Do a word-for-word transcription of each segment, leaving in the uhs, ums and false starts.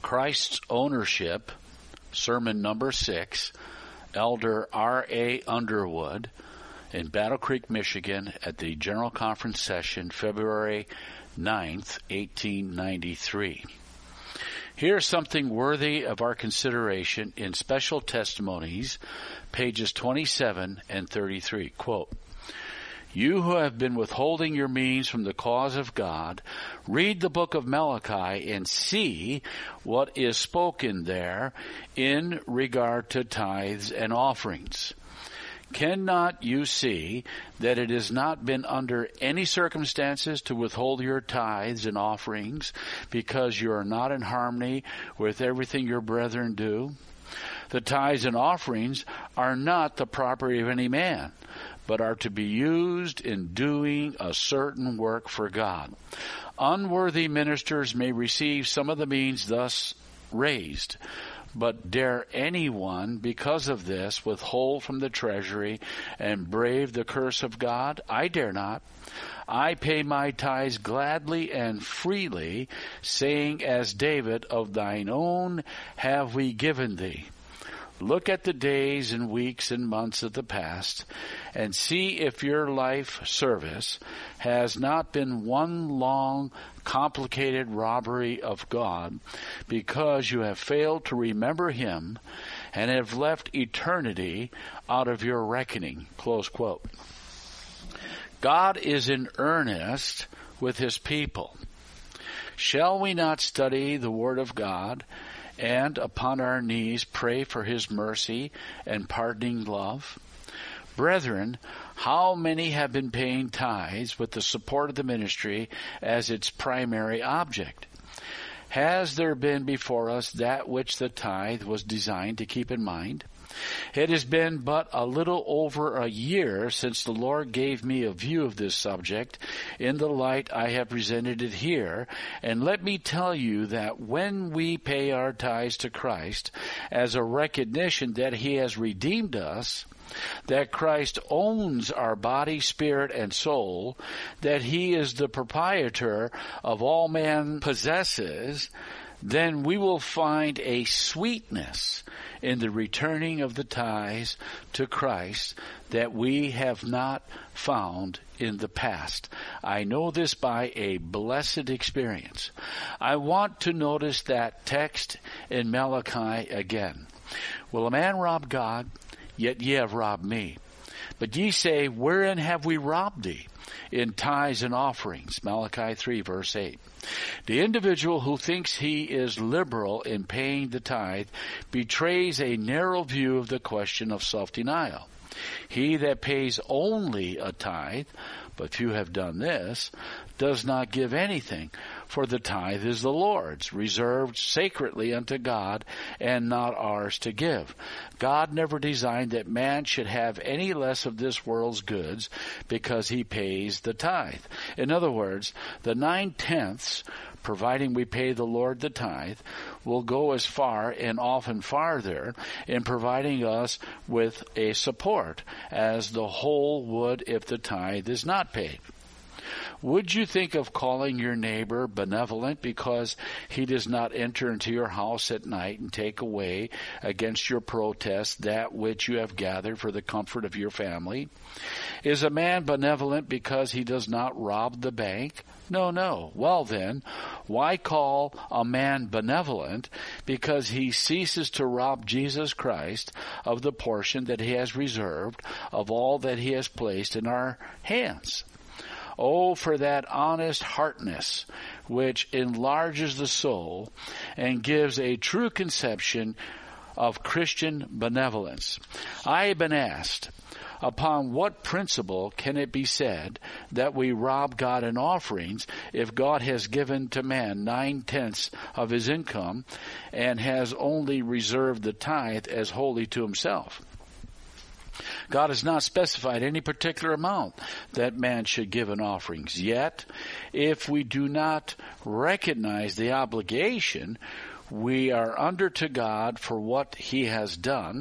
Christ's Ownership, sermon number six, Elder R A Underwood in Battle Creek, Michigan at the General Conference session February ninth, eighteen ninety-three. Here's something worthy of our consideration in Special Testimonies, pages twenty-seven and thirty-three. Quote, "You who have been withholding your means from the cause of God, read the book of Malachi and see what is spoken there in regard to tithes and offerings. Cannot you see that it has not been under any circumstances to withhold your tithes and offerings because you are not in harmony with everything your brethren do? The tithes and offerings are not the property of any man, but are to be used in doing a certain work for God. Unworthy ministers may receive some of the means thus raised, but dare anyone, because of this, withhold from the treasury and brave the curse of God? I dare not. I pay my tithes gladly and freely, saying, as David, of thine own have we given thee. Look at the days and weeks and months of the past, and see if your life service has not been one long, complicated robbery of God, because you have failed to remember Him and have left eternity out of your reckoning." Close quote. God is in earnest with His people. Shall we not study the Word of God and upon our knees pray for His mercy and pardoning love? Brethren, how many have been paying tithes with the support of the ministry as its primary object? Has there been before us that which the tithe was designed to keep in mind? It has been but a little over a year since the Lord gave me a view of this subject in the light I have presented it here, and let me tell you that when we pay our tithes to Christ as a recognition that He has redeemed us, that Christ owns our body, spirit, and soul, that He is the proprietor of all man possesses, then we will find a sweetness in the returning of the tithes to Christ that we have not found in the past. I know this by a blessed experience. I want to notice that text in Malachi again. Will a man rob God? Yet ye have robbed me. But ye say, wherein have we robbed thee? In tithes and offerings. Malachi three, verse eight. The individual who thinks he is liberal in paying the tithe betrays a narrow view of the question of self-denial. He that pays only a tithe, but few have done this, does not give anything, for the tithe is the Lord's, reserved sacredly unto God, and not ours to give. God never designed that man should have any less of this world's goods because he pays the tithe. In other words, the nine-tenths, providing we pay the Lord the tithe, will go as far and often farther in providing us with a support as the whole would if the tithe is not paid. Would you think of calling your neighbor benevolent because he does not enter into your house at night and take away against your protest that which you have gathered for the comfort of your family? Is a man benevolent because he does not rob the bank? No, no. Well then, why call a man benevolent because he ceases to rob Jesus Christ of the portion that He has reserved of all that He has placed in our hands? Oh, for that honest heartness which enlarges the soul and gives a true conception of Christian benevolence. I have been asked, upon what principle can it be said that we rob God in offerings if God has given to man nine-tenths of his income and has only reserved the tithe as wholly to Himself? God has not specified any particular amount that man should give in offerings. Yet, if we do not recognize the obligation we are under to God for what He has done,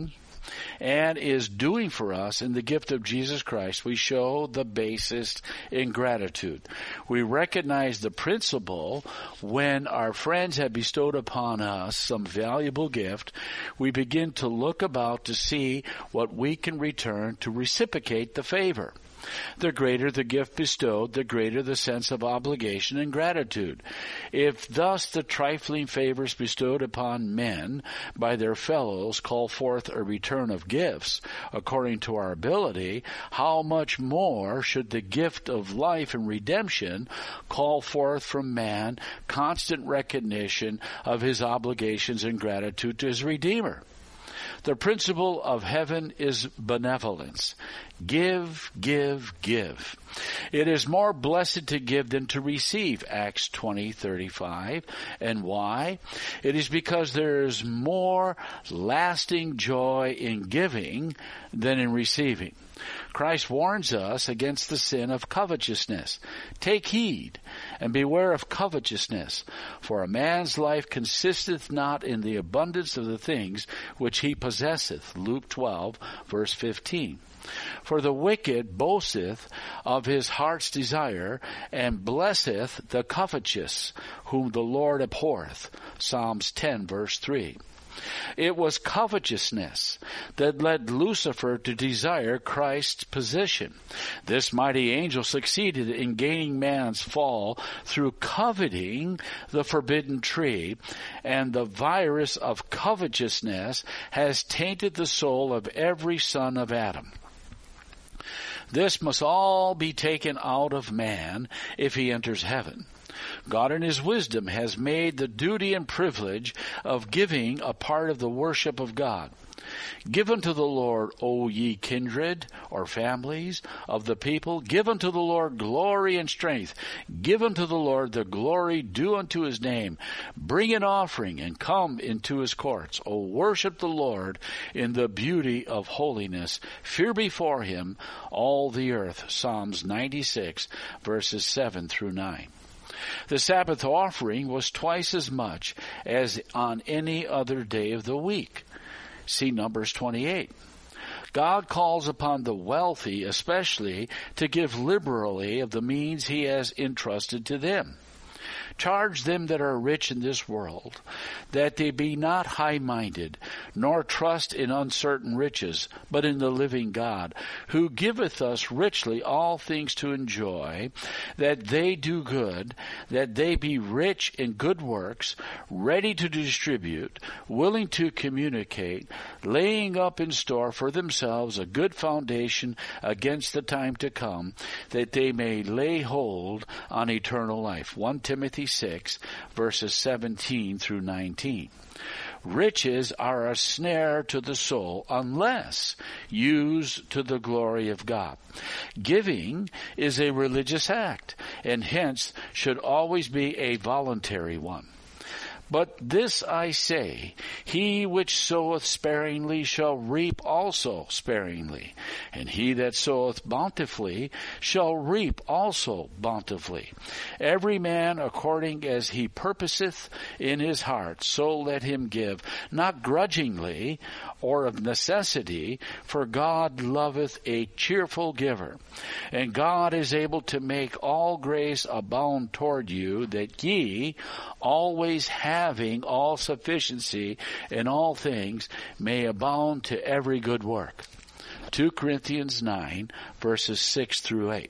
and is doing for us in the gift of Jesus Christ, we show the basest in gratitude. We recognize the principle when our friends have bestowed upon us some valuable gift, we begin to look about to see what we can return to reciprocate the favor. The greater the gift bestowed, the greater the sense of obligation and gratitude. If thus the trifling favors bestowed upon men by their fellows call forth a return of gifts according to our ability, how much more should the gift of life and redemption call forth from man constant recognition of his obligations and gratitude to his Redeemer? The principle of heaven is benevolence. Give, give, give. It is more blessed to give than to receive, Acts twenty thirty-five. And why? It is because there is more lasting joy in giving than in receiving. Christ warns us against the sin of covetousness. Take heed and beware of covetousness, for a man's life consisteth not in the abundance of the things which he possesseth. Luke twelve, verse fifteen. For the wicked boasteth of his heart's desire, and blesseth the covetous, whom the Lord abhorreth. Psalms ten, verse three. It was covetousness that led Lucifer to desire Christ's position. This mighty angel succeeded in gaining man's fall through coveting the forbidden tree, and the virus of covetousness has tainted the soul of every son of Adam. This must all be taken out of man if he enters heaven. God in his wisdom has made the duty and privilege of giving a part of the worship of God. Give unto the Lord, O ye kindred, or families of the people. Give unto the Lord glory and strength. Give unto the Lord the glory due unto his name. Bring an offering and come into his courts. O worship the Lord in the beauty of holiness. Fear before him all the earth. Psalms ninety-six, verses seven through nine. The Sabbath offering was twice as much as on any other day of the week. See Numbers twenty-eight. God calls upon the wealthy especially to give liberally of the means he has entrusted to them. Charge them that are rich in this world, that they be not high-minded, nor trust in uncertain riches, but in the living God, who giveth us richly all things to enjoy, that they do good, that they be rich in good works, ready to distribute, willing to communicate, laying up in store for themselves a good foundation against the time to come, that they may lay hold on eternal life. First Timothy six, verses seventeen through nineteen. Riches are a snare to the soul unless used to the glory of God. Giving is a religious act, and hence should always be a voluntary one. But this I say, he which soweth sparingly shall reap also sparingly, and he that soweth bountifully shall reap also bountifully. Every man according as he purposeth in his heart, so let him give, not grudgingly or of necessity, for God loveth a cheerful giver. And God is able to make all grace abound toward you, that ye, always having all sufficiency in all things, may abound to every good work. Second Corinthians nine, verses six through eight.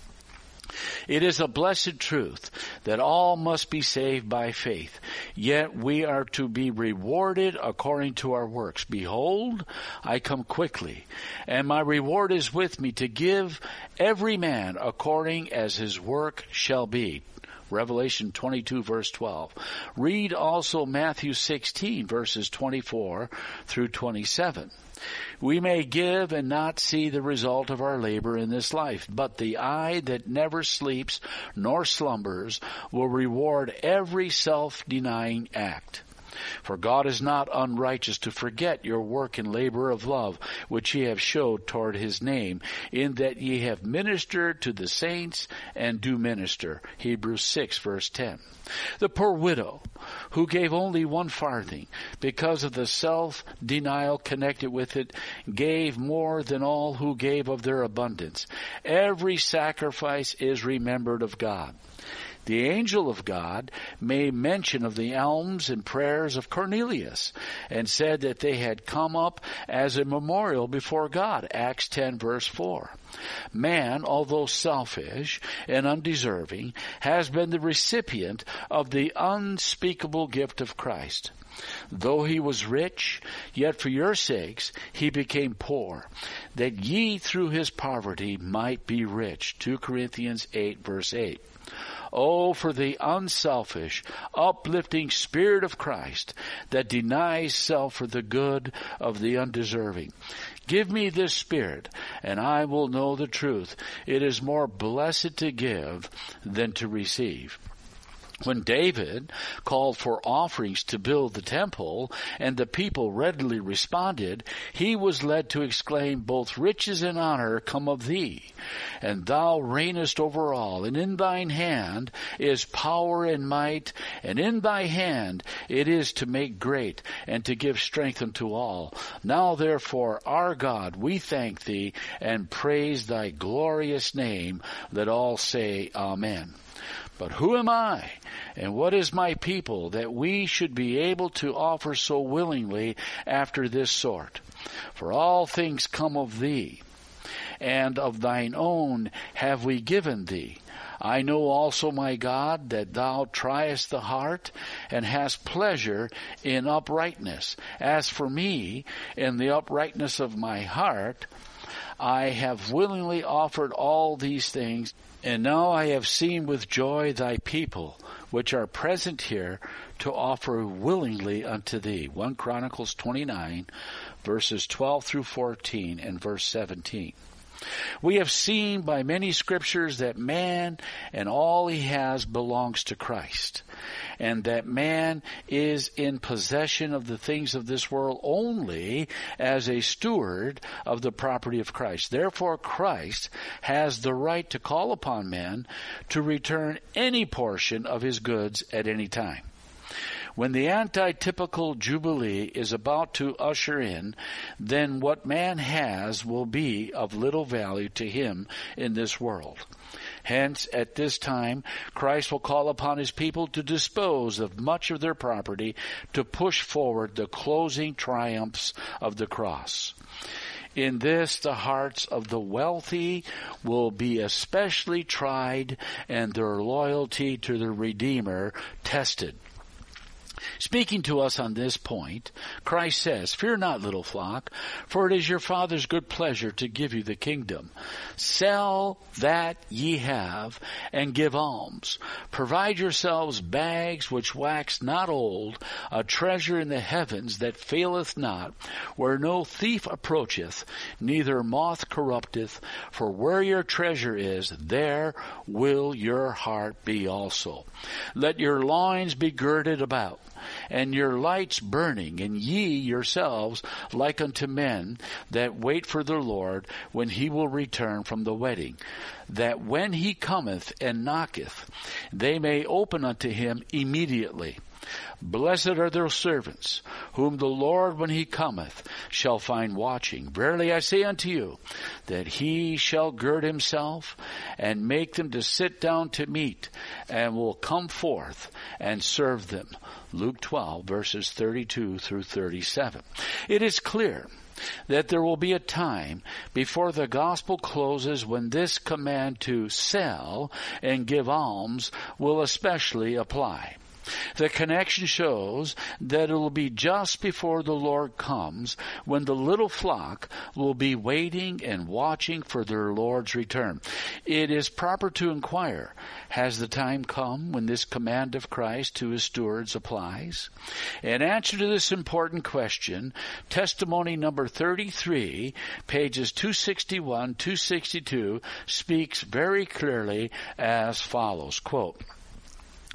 It is a blessed truth that all must be saved by faith, yet we are to be rewarded according to our works. Behold, I come quickly, and my reward is with me to give every man according as his work shall be. Revelation twenty-two, verse twelve. Read also Matthew sixteen, verses twenty-four through twenty-seven. We may give and not see the result of our labor in this life, but the eye that never sleeps nor slumbers will reward every self-denying act. For God is not unrighteous to forget your work and labor of love, which ye have showed toward his name, in that ye have ministered to the saints and do minister. Hebrews six, verse ten. The poor widow, who gave only one farthing, because of the self-denial connected with it, gave more than all who gave of their abundance. Every sacrifice is remembered of God. The angel of God made mention of the alms and prayers of Cornelius, and said that they had come up as a memorial before God. Acts ten, verse four. Man, although selfish and undeserving, has been the recipient of the unspeakable gift of Christ. Though he was rich, yet for your sakes he became poor, that ye through his poverty might be rich. Second Corinthians eight, verse eight. Oh, for the unselfish, uplifting Spirit of Christ that denies self for the good of the undeserving. Give me this Spirit, and I will know the truth. It is more blessed to give than to receive. When David called for offerings to build the temple, and the people readily responded, he was led to exclaim, both riches and honor come of thee, and thou reignest over all, and in thine hand is power and might, and in thy hand it is to make great, and to give strength unto all. Now therefore, our God, we thank thee, and praise thy glorious name. Let all say, Amen. But who am I, and what is my people, that we should be able to offer so willingly after this sort? For all things come of thee, and of thine own have we given thee. I know also, my God, that thou triest the heart, and hast pleasure in uprightness. As for me, in the uprightness of my heart, I have willingly offered all these things. And now I have seen with joy thy people, which are present here, to offer willingly unto thee. First Chronicles twenty-nine, verses twelve through fourteen, and verse seventeen. We have seen by many scriptures that man and all he has belongs to Christ, and that man is in possession of the things of this world only as a steward of the property of Christ. Therefore, Christ has the right to call upon men to return any portion of his goods at any time. When the antitypical Jubilee is about to usher in, then what man has will be of little value to him in this world. Hence, at this time, Christ will call upon his people to dispose of much of their property to push forward the closing triumphs of the cross. In this, the hearts of the wealthy will be especially tried, and their loyalty to the Redeemer tested. Speaking to us on this point, Christ says, Fear not, little flock, for it is your Father's good pleasure to give you the kingdom. Sell that ye have, and give alms. Provide yourselves bags which wax not old, a treasure in the heavens that faileth not, where no thief approacheth, neither moth corrupteth. For where your treasure is, there will your heart be also. Let your loins be girded about, and your lights burning, and ye yourselves like unto men that wait for the Lord, when he will return from the wedding, that when he cometh and knocketh, they may open unto him immediately. Blessed are those servants, whom the Lord, when he cometh, shall find watching. Verily I say unto you, that he shall gird himself, and make them to sit down to meat, and will come forth and serve them. Luke twelve, verses thirty-two through thirty-seven. It is clear that there will be a time before the gospel closes when this command to sell and give alms will especially apply. The connection shows that it will be just before the Lord comes, when the little flock will be waiting and watching for their Lord's return. It is proper to inquire, has the time come when this command of Christ to his stewards applies? In answer to this important question, testimony number thirty-three, pages two sixty-one, two sixty-two, speaks very clearly as follows, quote,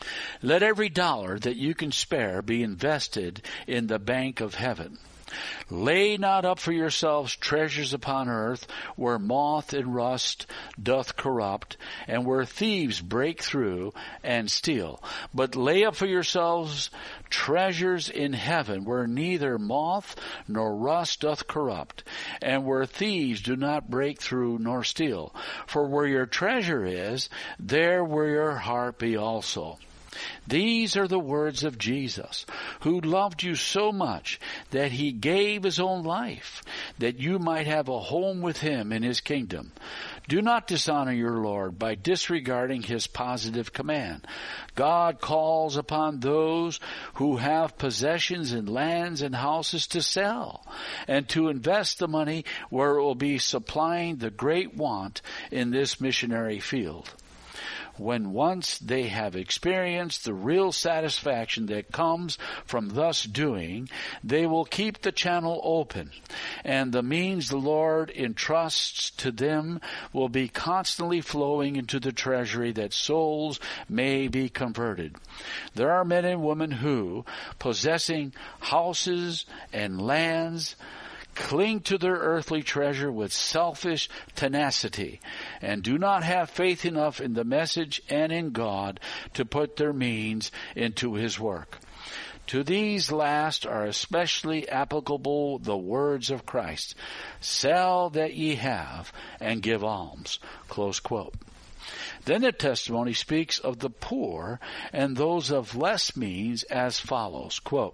Let every dollar that you can spare be invested in the bank of heaven. Lay not up for yourselves treasures upon earth, where moth and rust doth corrupt, and where thieves break through and steal. But lay up for yourselves treasures in heaven, where neither moth nor rust doth corrupt, and where thieves do not break through nor steal. For where your treasure is, there will your heart be also. These are the words of Jesus, who loved you so much that he gave his own life, that you might have a home with him in his kingdom. Do not dishonor your Lord by disregarding his positive command. God calls upon those who have possessions in lands and houses to sell, and to invest the money where it will be supplying the great want in this missionary field. When once they have experienced the real satisfaction that comes from thus doing, they will keep the channel open, and the means the Lord entrusts to them will be constantly flowing into the treasury, that souls may be converted. There are men and women who, possessing houses and lands, cling to their earthly treasure with selfish tenacity, and do not have faith enough in the message and in God to put their means into his work. To these last are especially applicable the words of Christ, "Sell that ye have, and give alms." Close quote. Then the testimony speaks of the poor and those of less means as follows, quote,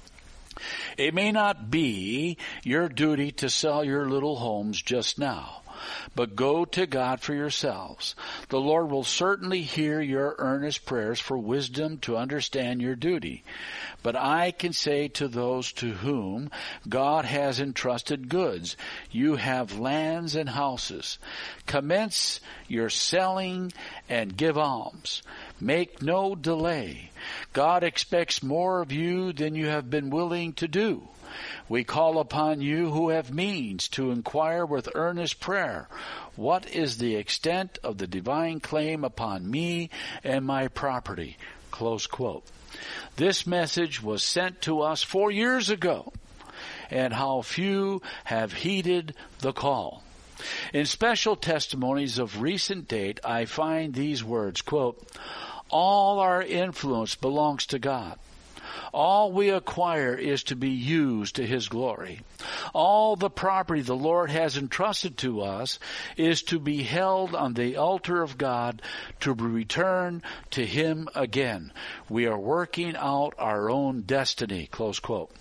"It may not be your duty to sell your little homes just now, but go to God for yourselves. The Lord will certainly hear your earnest prayers for wisdom to understand your duty. But I can say to those to whom God has entrusted goods, you have lands and houses. Commence your selling and give alms. Make no delay. God expects more of you than you have been willing to do. We call upon you who have means to inquire with earnest prayer, what is the extent of the divine claim upon me and my property?" Close quote. This message was sent to us four years ago, and how few have heeded the call. In special testimonies of recent date, I find these words, quote, "All our influence belongs to God. All we acquire is to be used to his glory. All the property the Lord has entrusted to us is to be held on the altar of God to be returned to him again. We are working out our own destiny." Close quote.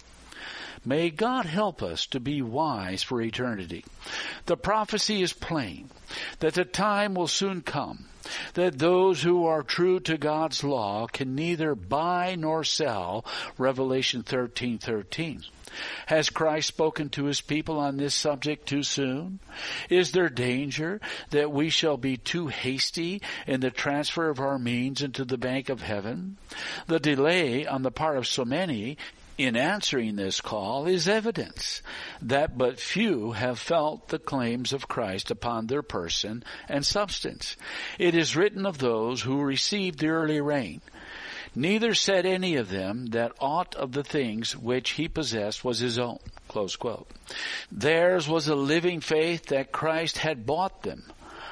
May God help us to be wise for eternity. The prophecy is plain that the time will soon come that those who are true to God's law can neither buy nor sell. Revelation thirteen thirteen. Has Christ spoken to his people on this subject too soon? Is there danger that we shall be too hasty in the transfer of our means into the bank of heaven? The delay on the part of so many in answering this call is evidence that but few have felt the claims of Christ upon their person and substance. It is written of those who received the early rain, "Neither said any of them that aught of the things which he possessed was his own." Close quote. Theirs was a living faith that Christ had bought them.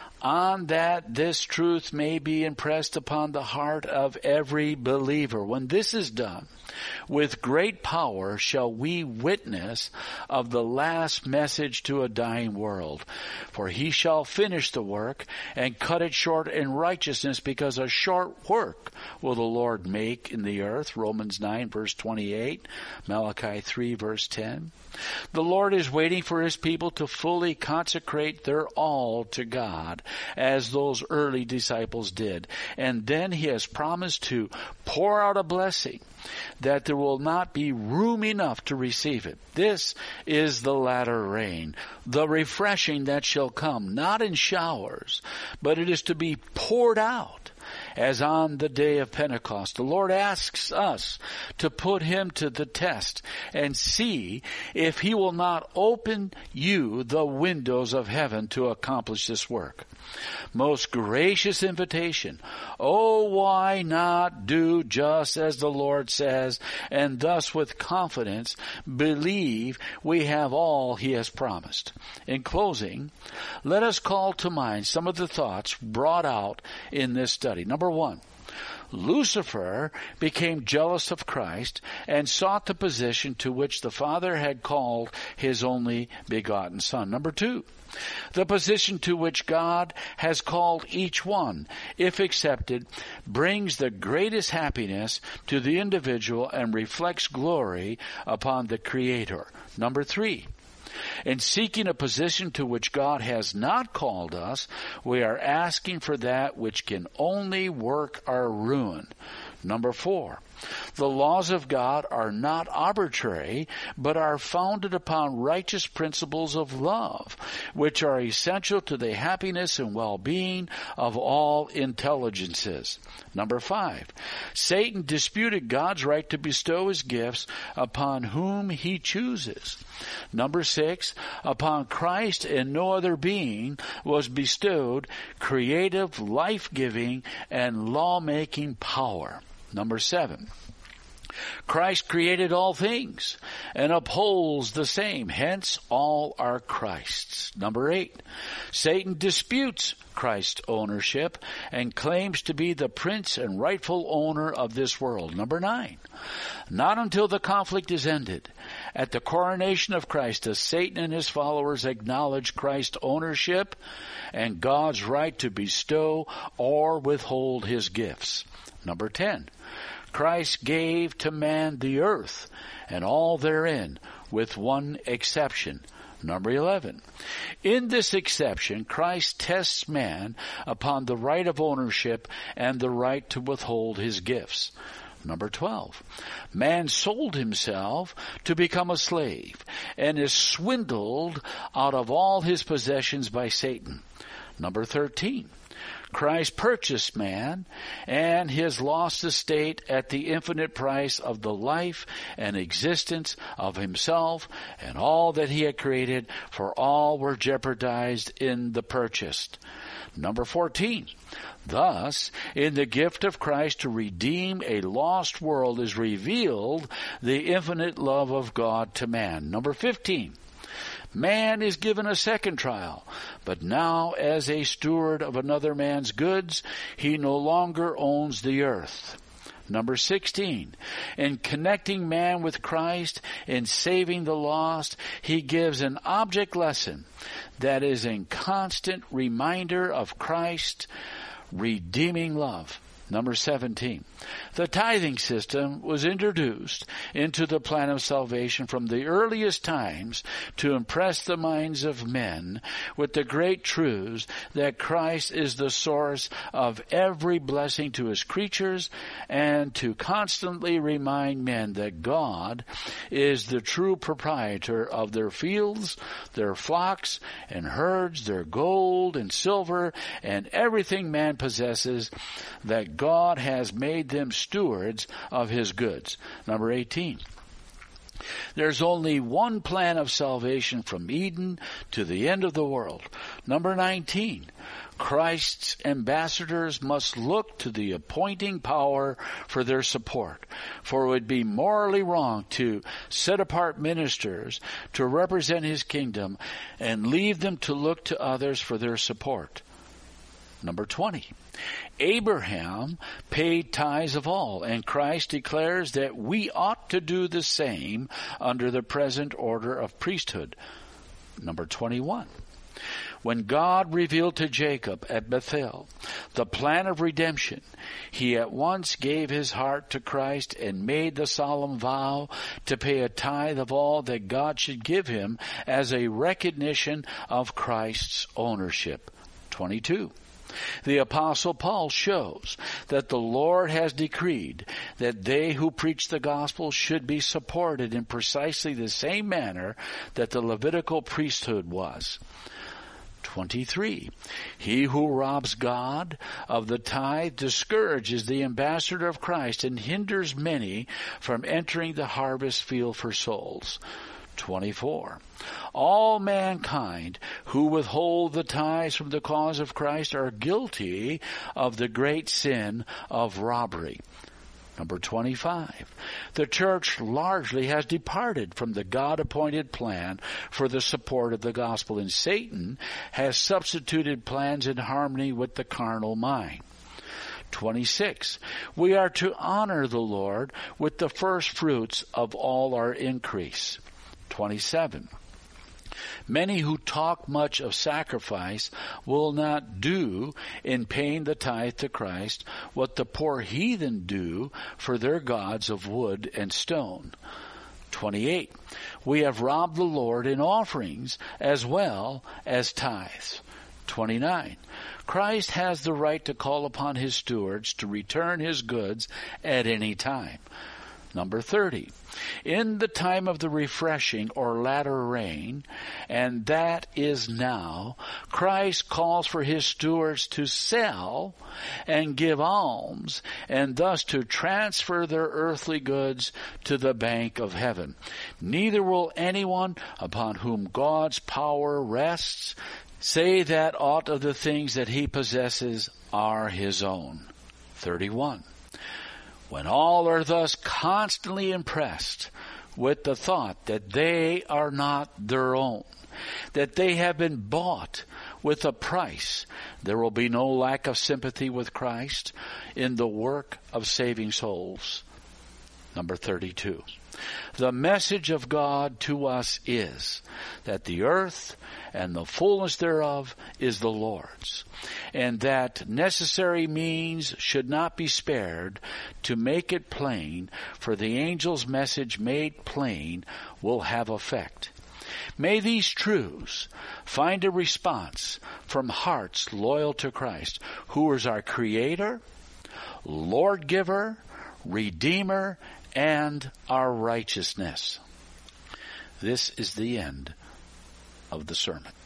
On that this truth may be impressed upon the heart of every believer. When this is done, with great power shall we witness of the last message to a dying world. For he shall finish the work and cut it short in righteousness, because a short work will the Lord make in the earth. Romans nine verse twenty-eight, Malachi three verse ten. The Lord is waiting for his people to fully consecrate their all to God, as those early disciples did. And then he has promised to pour out a blessing that there will not be room enough to receive it. This is the latter rain, the refreshing that shall come, not in showers, but it is to be poured out. As on the day of Pentecost, the Lord asks us to put him to the test and see if he will not open you the windows of heaven to accomplish this work. most gracious invitation. Oh, why not do just as the Lord says, and thus with confidence believe we have all he has promised. In closing, let us call to mind some of the thoughts brought out in this study. Number one, Lucifer became jealous of Christ and sought the position to which the Father had called his only begotten Son. Number two, the position to which God has called each one, if accepted, brings the greatest happiness to the individual and reflects glory upon the Creator. Number three, in seeking a position to which God has not called us, we are asking for that which can only work our ruin. Number four, the laws of God are not arbitrary, but are founded upon righteous principles of love, which are essential to the happiness and well-being of all intelligences. Number five, Satan disputed God's right to bestow his gifts upon whom he chooses. Number six, upon Christ and no other being was bestowed creative, life-giving, and law-making power. Number seven, Christ created all things and upholds the same. Hence, all are Christ's. Number eight, Satan disputes Christ's ownership and claims to be the prince and rightful owner of this world. Number nine, not until the conflict is ended, at the coronation of Christ, does Satan and his followers acknowledge Christ's ownership and God's right to bestow or withhold his gifts. Number ten, Christ gave to man the earth and all therein, with one exception. Number eleven, in this exception, Christ tests man upon the right of ownership and the right to withhold his gifts. Number twelve, man sold himself to become a slave and is swindled out of all his possessions by Satan. Number thirteen, Christ purchased man and his lost estate at the infinite price of the life and existence of himself and all that he had created, for all were jeopardized in the purchase. Number fourteen, thus, in the gift of Christ to redeem a lost world is revealed the infinite love of God to man. Number fifteen, man is given a second trial, but now as a steward of another man's goods, he no longer owns the earth. Number sixteen, in connecting man with Christ, in saving the lost, he gives an object lesson that is in constant reminder of Christ's redeeming love. Number seventeen, the tithing system was introduced into the plan of salvation from the earliest times to impress the minds of men with the great truths that Christ is the source of every blessing to his creatures, and to constantly remind men that God is the true proprietor of their fields, their flocks and herds, their gold and silver, and everything man possesses, that God has made them stewards of his goods. Number eighteen, there's only one plan of salvation from Eden to the end of the world. Number nineteen, Christ's ambassadors must look to the appointing power for their support, for it would be morally wrong to set apart ministers to represent his kingdom and leave them to look to others for their support. Number twenty, Abraham paid tithes of all, and Christ declares that we ought to do the same under the present order of priesthood. Number twenty-one, when God revealed to Jacob at Bethel the plan of redemption, he at once gave his heart to Christ and made the solemn vow to pay a tithe of all that God should give him as a recognition of Christ's ownership. twenty-two, the Apostle Paul shows that the Lord has decreed that they who preach the gospel should be supported in precisely the same manner that the Levitical priesthood was. twenty-three, he who robs God of the tithe discourages the ambassador of Christ and hinders many from entering the harvest field for souls. twenty-four. All mankind who withhold the tithes from the cause of Christ are guilty of the great sin of robbery. Number twenty-five. The church largely has departed from the God-appointed plan for the support of the gospel, and Satan has substituted plans in harmony with the carnal mind. twenty-six. We are to honor the Lord with the first fruits of all our increase. twenty-seven. Many who talk much of sacrifice will not do in paying the tithe to Christ what the poor heathen do for their gods of wood and stone. twenty-eight. We have robbed the Lord in offerings as well as tithes. twenty-nine. Christ has the right to call upon his stewards to return his goods at any time. Number thirty. In the time of the refreshing or latter rain, and that is now, Christ calls for his stewards to sell and give alms, and thus to transfer their earthly goods to the bank of heaven. Neither will anyone upon whom God's power rests say that aught of the things that he possesses are his own. thirty-one. When all are thus constantly impressed with the thought that they are not their own, that they have been bought with a price, there will be no lack of sympathy with Christ in the work of saving souls. Number thirty-two. The message of God to us is that the earth and the fullness thereof is the Lord's, and that necessary means should not be spared to make it plain, for the angel's message made plain will have effect. May these truths find a response from hearts loyal to Christ, who is our Creator, Lord Giver, Redeemer, and our righteousness. This is the end of the sermon.